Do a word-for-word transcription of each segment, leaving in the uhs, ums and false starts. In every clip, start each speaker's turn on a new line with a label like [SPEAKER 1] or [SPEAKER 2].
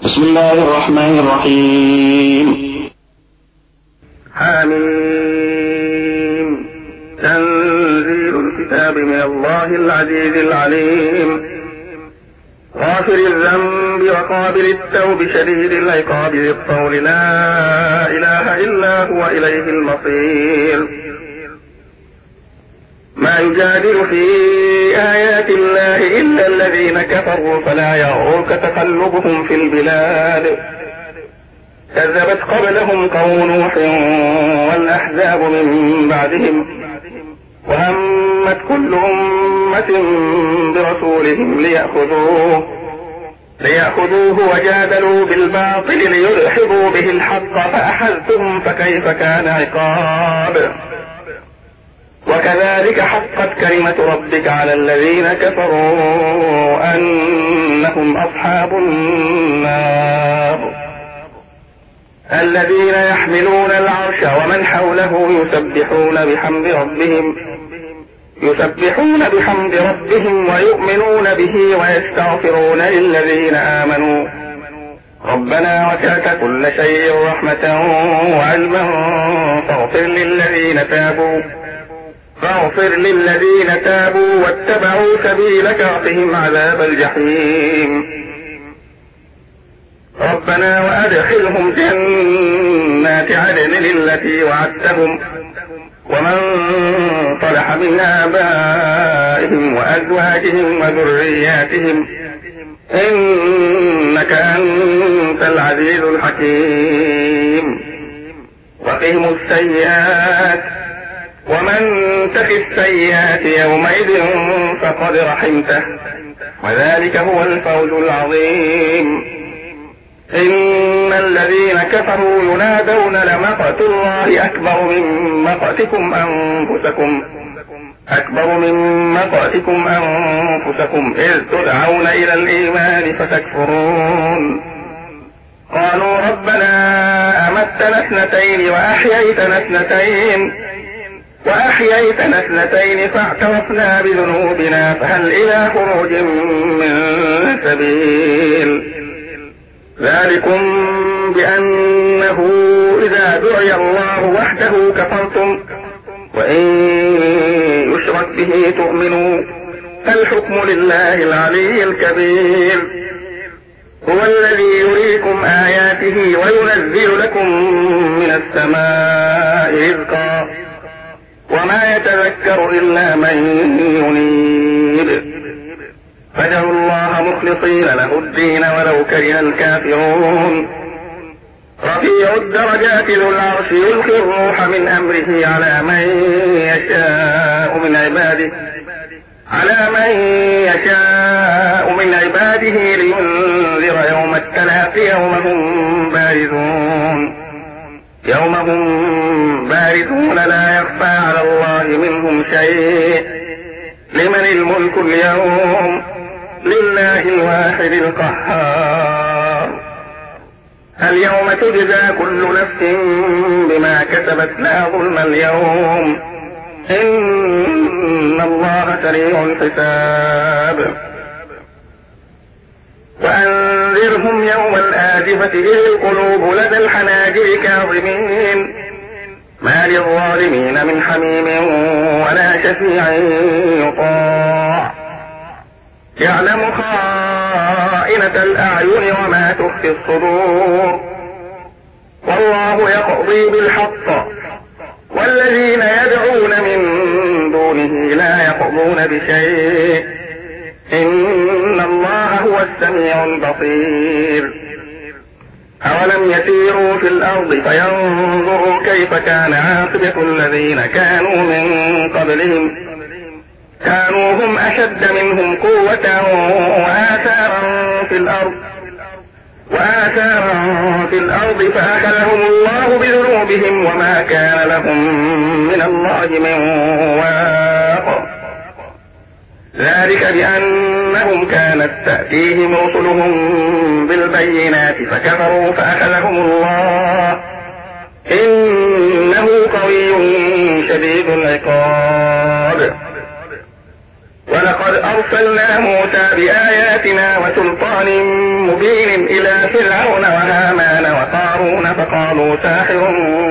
[SPEAKER 1] بسم الله الرحمن الرحيم.
[SPEAKER 2] حميم. تنزيل الكتاب من الله العزيز العليم، غافر الذنب وقابل التوب شديد العقاب ذي الطول، لا إله إلا هو إليه المصير. ما يجادل في آيات الله إلا الذين كفروا فلا يغرك تقلبهم في البلاد. كذبت قبلهم قوم نوح والأحزاب من بعدهم، وهمت كل أمة برسولهم ليأخذوه ليأخذوه وجادلوا بالباطل ليدحضوا به الحق فأخذتهم فكيف كان عقاب. وكذلك حقت كلمة ربك على الذين كفروا أنهم أصحاب النار. الذين يحملون العرش ومن حوله يسبحون بحمد ربهم يسبحون بحمد ربهم ويؤمنون به ويستغفرون للذين آمنوا ربنا وسعت كل شيء رحمة وعلما فاغفر للذين تابوا فاغفر للذين تابوا واتبعوا سبيلك وقهم عذاب الجحيم. ربنا وأدخلهم جنات عدن التي وعدتهم ومن صلح من آبائهم وأزواجهم وذرياتهم إنك أنت العزيز الحكيم. وقهم السيئات ومن تق السيئات يومئذ فقد رحمته وذلك هو الفوز العظيم. إن الذين كفروا ينادون لمقت الله أكبر من مقتكم أنفسكم أكبر من مقتكم أنفسكم إذ تدعون إلى الإيمان فتكفرون. قالوا ربنا أمتنا اثنتين وأحييتنا اثنتين وأحييتنا اثنتين فاعترفنا بذنوبنا فهل إلى خروج من سبيل. ذلكم بأنه إذا دعي الله وحده كفرتم وإن يشرك به تؤمنوا. الحكم لله العلي الكبير. هو الذي يريكم آياته وينزل لكم من السماء رزقا وما يتذكر إلا من ينيب. فادعوا الله مخلصين له الدين ولو كره الكافرون. رفيع الدرجات ذو العرش يلقي الروح من أمره على من يشاء من عباده على من يشاء من عباده لينذر يوم التلاق يوم هم بارزون يوم هم بارزون لا يخفى على الله منهم شيء. لمن الملك اليوم لله الواحد القهار. اليوم تجزى كل نفس بما كسبت لا ظلم اليوم إن الله سريع الحساب. وأنذرهم يوم الآزفة إذ القلوب لدى الحناجر كاظمين ما للظالمين من حميم ولا شفيع يطاع. يعلم خائنة الأعين وما تخفي الصدور والله يقضي بالحق والذين يدعون من دونه لا يقضون بشيء إن الله هو السميع البصير. أولم يسيروا في الأرض فينظروا كيف كان عاقبة الذين كانوا من قبلهم كانوا هم أشد منهم قوة وآثارا في الأرض وآثارا في الأرض فأخذهم الله بذنوبهم وما كان لهم من الله من واق. ذلك بأنهم كانت تأتيهم رسلهم بالبينات فكفروا فأخذهم الله إنه قوي شديد العقاب. ولقد ولقد أرسلنا موسى بآياتنا وسلطان مبين إلى فرعون وهامان وقارون فقالوا ساحر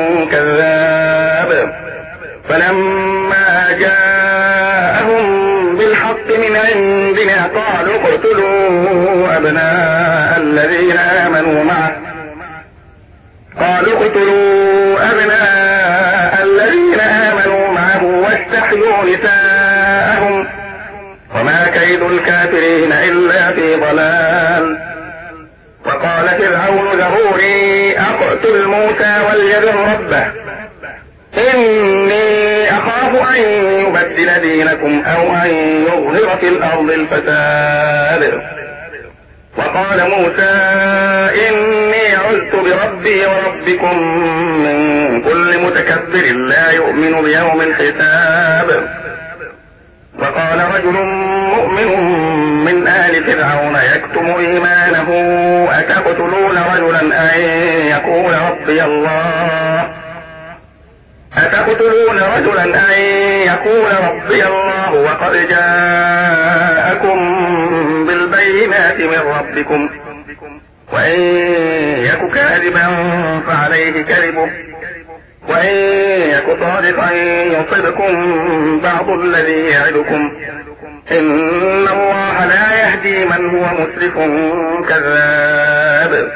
[SPEAKER 2] كذاب فلما جاءهم بالحق من عندنا قالوا اقتلوا أبناء الذين آمنوا معه قالوا اقتلوا أبناء الذين آمنوا معه واستحيوا نساءهم وما كيد الكافرين إلا في ضلال. وقال فرعون ذروني أقتل موسى وليدع ربه إني أخاف أن يبدل دينكم أو أن يظهر في الأرض الفساد. وقال موسى إني عذت بربي وربكم من كل متكبر لا يؤمن بيوم الحساب. وقال رجل مؤمن من آل فرعون يكتم إيمانه أتقتلون رجلا أن يقول ربي الله أتقتلون رجلا أن يقول ربي الله وقد جاءكم بالبينات من ربكم وإن يك كاذبا فعليه كذبه وإن يك صادقا يصبكم بعض الذي يعدكم إن الله لا يهدي من هو مسرف كذاب.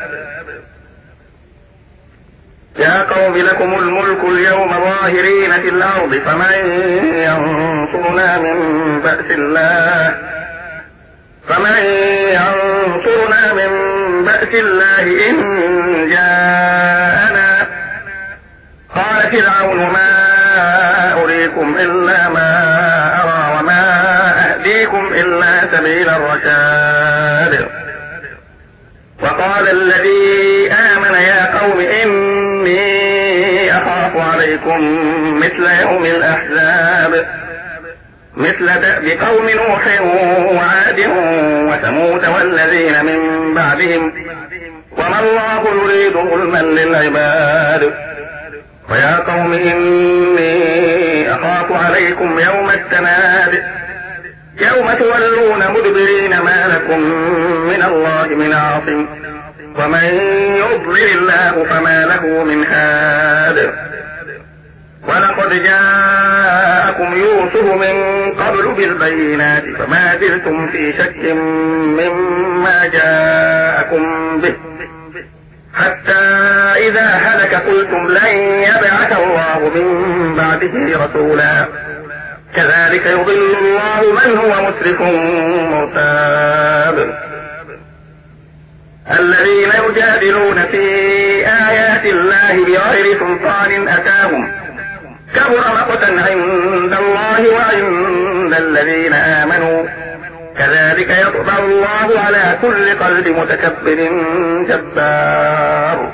[SPEAKER 2] يا قوم لكم الملك اليوم ظاهرين في الأرض فمن ينصرنا من بأس الله فمن ينصرنا من بأس الله إن جاءنا. قال فرعون ما أريكم إلا ما أرى وما أهديكم إلا سبيل الرشاد. وقال الذي آمن يا قوم إني أخاف عليكم مثل يوم الأحزاب مثل دأب قوم نوح وعاد وثمود والذين من بعدهم وما الله يريد ظلما للعباد. ويا قوم إني أخاف عليكم يوم التناد يوم تولون مدبرين ما لكم من الله من عاصم ومن يضلل الله فما له من هاد. ولقد جاءكم يوسف من قبل بالبينات فما زلتم في شك مما جاءكم به حتى إذا هلك قلتم لن يبعث الله من بعده رسولا كذلك يضل الله من هو مسرف مرتاب. الذين يجادلون في آيات الله بغير سلطان أتاهم كبر مقتا عند الله وعند الذين آمنوا كذلك يطبع الله على كل قلب متكبر جبار.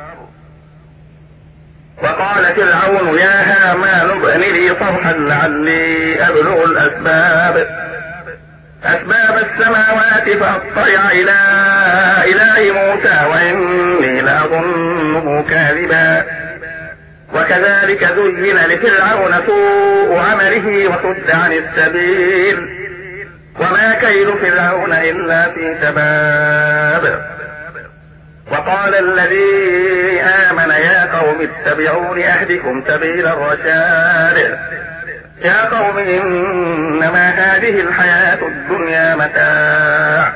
[SPEAKER 2] وقال فرعون يا هامان ابن لي صرحا لعلي أبلغ الأسباب أسباب السماوات فأطلع إلى إله موسى وإني لأظنه كاذبا. وكذلك زين لفرعون سوء عمله وصد عن السبيل وما كيد فرعون إلا في تباب. وقال الذي آمن يا قوم اتبعون أهدكم سبيل الرشاد. يا قوم إنما هذه الحياة الدنيا متاع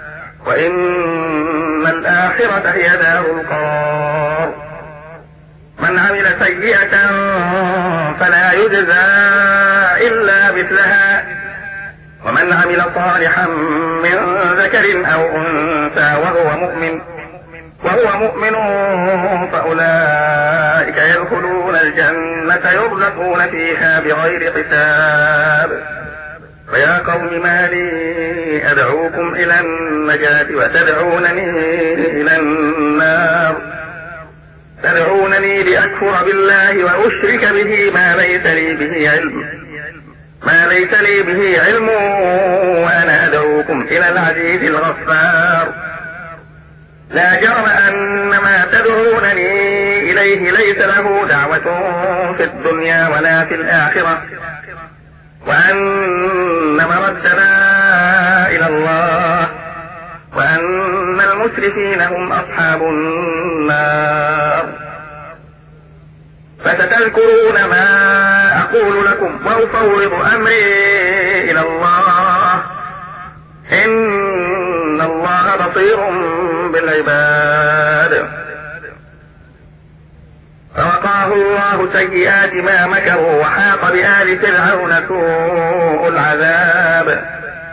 [SPEAKER 2] وإن الآخرة هي دار القرار. من عمل سيئة فلا يجزى إلا مثلها ومن عمل صالحا من ذكر أو أنثى وهو مؤمن وهو مؤمن فأولئك يدخلون الجنة يرزقون فيها بغير حساب. فيا قوم ما لي أدعوكم إلى النجاة وتدعونني إلى النار تدعونني لأكفر بالله وأشرك به ما ليس لي به علم ما ليس لي به علم وأنا أدعوكم إلى العزيز الغفار. لا جرم أن ما تدعونني إليه ليس له دعوة في الدنيا ولا في الآخرة وأن مردنا إلى الله وأن المسرفين هم أصحاب النار. فستذكرون ما أقول لكم وأفوض أمري إلى الله إن الله بصير بالعباد. فوقاه الله سيئات ما مكروا وحاق بآل فرعون سوء العذاب.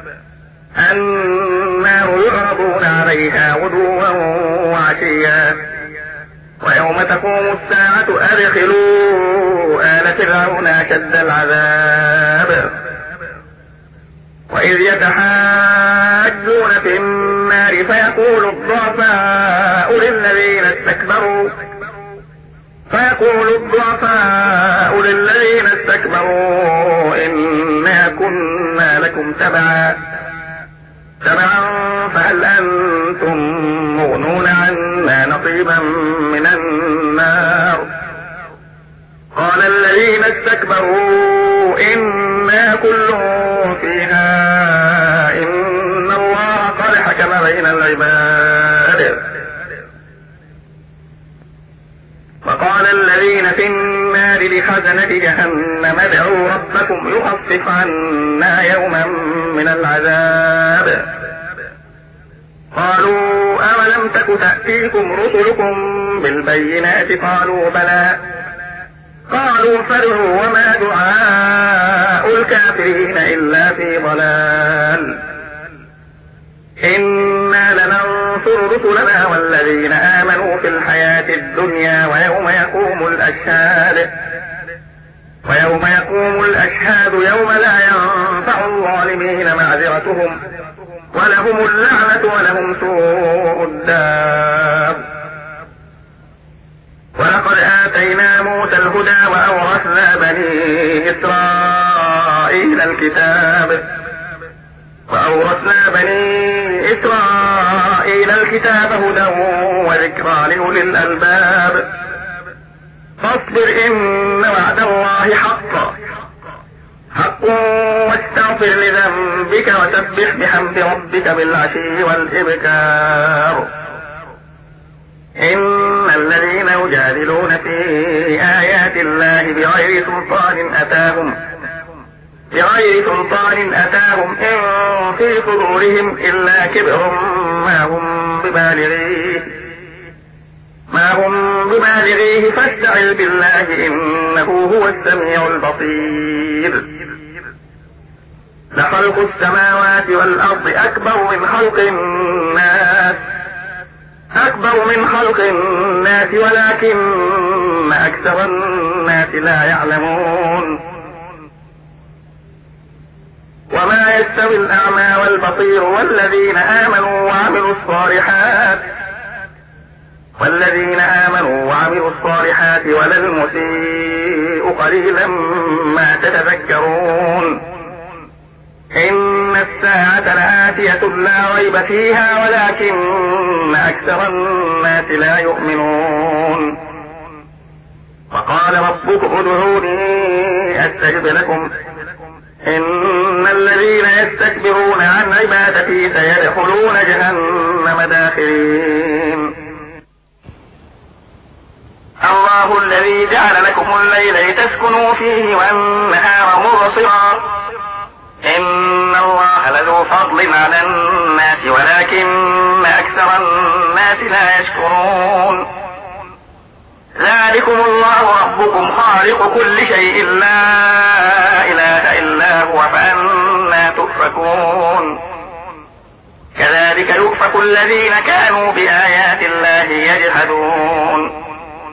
[SPEAKER 2] النار يعرضون عليها غدوا وعشيا ويوم تقوم الساعة أدخلوا آل فرعون أشد العذاب. وإذ يتحاجون في النار فيقول الضعفاء للذين استكبروا فيقول الضعفاء للذين استكبروا إنا كنا لكم تبعا تبعا فهل أنتم مغنون عنا نصيبا من النار. قال الذين استكبروا إنا كل فيها إن الله قد حكم بين العباد. وقال الذين في النار لخزنة جهنم ادعوا ربكم يخفف عنا يوما من العذاب. قالوا أولم تك تأتيكم رسلكم بالبينات قالوا بلى قالوا فادعوا وما دعاء الكافرين إلا في ضلال. إنا لننصر رسلنا والذين آمنوا في الحياة الدنيا ويوم يقوم الأشهاد ويوم يقوم الأشهاد يوم لا ينفع الظالمين معذرتهم ولهم اللعنة ولهم سوء الدار. ولقد آتينا موسى الهدى وأورثنا بني إسرائيل الكتاب وأورثنا بني إسرائيل الكتاب هدى وذكرى لأولي الألباب. فاصبر إن وعد الله حق حق واستغفر لذنبك وسبح بحمد ربك بالعشي والإبكار. إن الذين يجادلون في آيات الله بغير سلطان أتاهم بغير سلطان أتاهم إن في صدورهم إلا كبر ما هم ببالغيه ما هم ببالغيه فاستعذ بالله إنه هو السميع البصير. لخلق السماوات والأرض أكبر من خلق الناس أكبر من خلق الناس ولكن أكثر الناس لا يعلمون. وما يستوي الأعمى والبصير والذين آمنوا وعملوا الصالحات والذين آمنوا وعملوا الصالحات ولا المسيء قليلا ما تتذكرون. إن الساعة لآتية لا ريب فيها ولكن أكثر الناس لا يؤمنون. وقال ربكم ادعوني أستجب لكم إن الذين يستكبرون عن عبادتي سيدخلون جهنم داخرين. الله الذي جعل لكم الليل لتسكنوا فيه والنهار مبصرا إن الله لذو فضل على الناس ولكن أكثر الناس لا يشكرون. ذلكم الله ربكم خالق كل شيء لا إله إلا هو فأنى تؤفكون. كذلك يؤفك الذين كانوا بآيات الله يجحدون.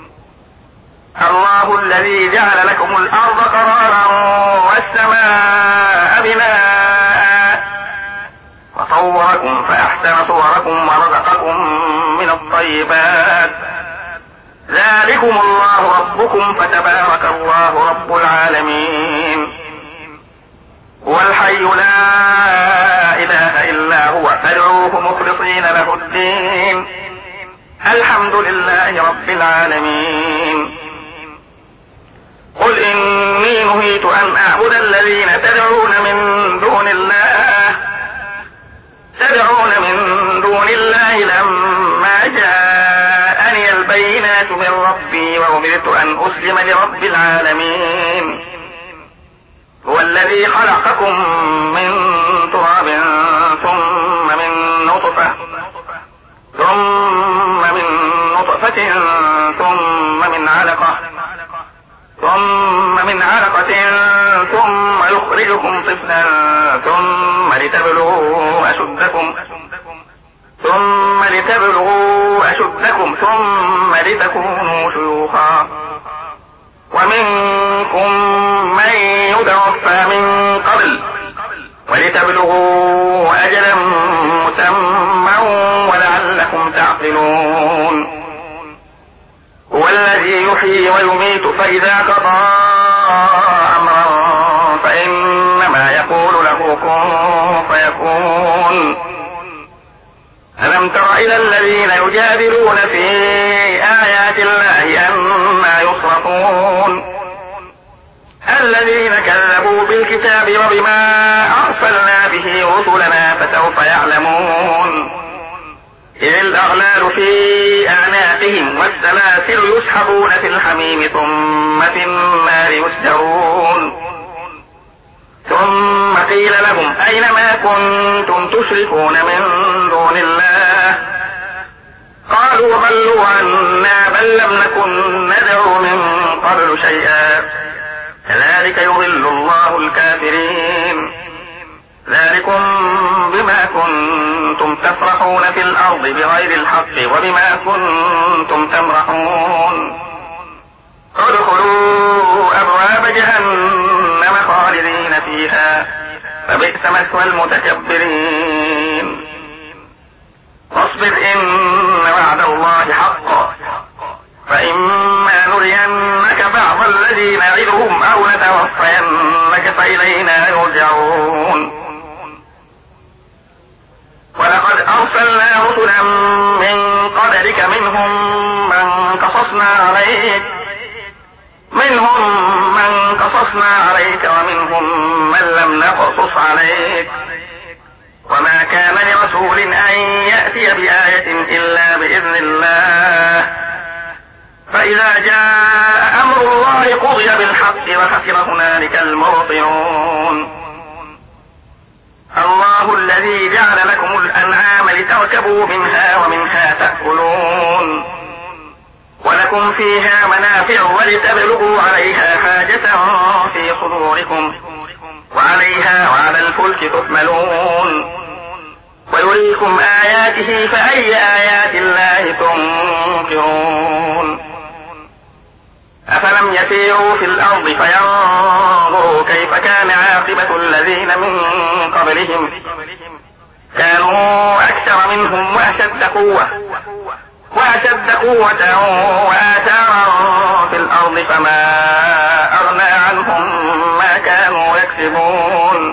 [SPEAKER 2] الله الذي جعل لكم الأرض قرارا والسماء بناء وصوركم فأحسن صوركم ورزقكم من الطيبات. ذلكم الله ربكم فتبارك الله رب العالمين. هو الحي لا إله إلا هو فادعوه مخلصين له الدين الحمد لله رب العالمين. قل إني نهيت أن أعبد الذين تدعون من دون الله تدعون من دون الله لما جاءني البينات من ربي وأمرت أن أسلم لرب العالمين. هو الذي خلقكم من تراب ثم من نطفة ثم من نطفة ثم من علقة ثم من علقة ثم يخرجكم طفلا ثم لتبلغوا أشدكم ثم لتبلغوا أشدكم ثم لتكونوا شيوخا ومنكم من يتوفى من قبل ولتبلغوا أجلا مسمى ولعلكم تعقلون. هو الذي يحيي ويميت فإذا قضى أمرا فإنما يقول له كن فيكون. ألم تر إلى الذين يجادلون في آيات الله أما يصرفون الذين كذبوا بالكتاب وبما أرسلنا به رسلنا فسوف يعلمون. إذ الأغلال في أعناقهم والسلاسل يسحبون في الحميم ثم في النار يسجرون. ثم قيل لهم أين ما كنتم تشركون من دون الله قالوا ضلوا عنا بل لم نكن ندعو من قبل شيئا كذلك يضل الله الكافرين. ذلكم بما كنتم تفرحون في الأرض بغير الحق وبما كنتم تمرحون. ادخلوا أبواب جهنم خالدين فيها فبئس مثوى المتكبرين. واصبر إن وعد الله حق فإما نرينك بعض الذي نعدهم أو نتوفينك فإلينا يرجعون. ولقد أرسلنا رسلا من قبلك منهم من قصصنا عليك منهم من قصصنا عليك ومنهم من لم نقصص عليك وما كان لرسول أن يأتي بآية إلا بإذن الله فإذا جاء أمر الله قضي بالحق وخسر هنالك المبطلون. الله الذي جعل لكم الأنعام لتركبوا منها ومنها تأكلون ولكم فيها منافع ولتبلغوا عليها حاجة في صدوركم وعليها وعلى الفلك تحملون ويريكم آياته فأي آيات الله تنكرون. أفلم يسيروا في الأرض فينظروا كيف كان عاقبة الذين من قبلهم كانوا أكثر منهم وأشد قوة وأشد قوة وآثارا في الأرض فما أغنى عنهم ما كانوا يكسبون.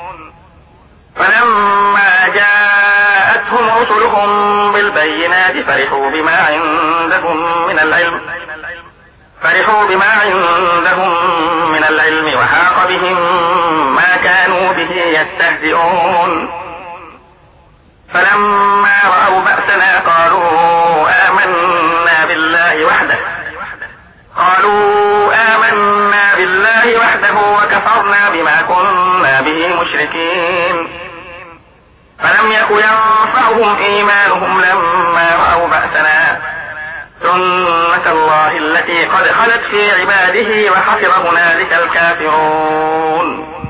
[SPEAKER 2] فلما جاءتهم رسلهم بالبينات فرحوا بما عندهم من العلم فرحوا بما عندهم من العلم وحاق بهم ما كانوا به يستهزئون. فلما رأوا بأسنا قالوا آمنا بالله وحده قالوا آمنا بالله وحده وكفرنا بما كنا به مشركين. فلم يك ينفعهم إيمانهم لما رأوا بأسنا سنة الله التي قد خلت في عباده وحسر هنالك الكافرون.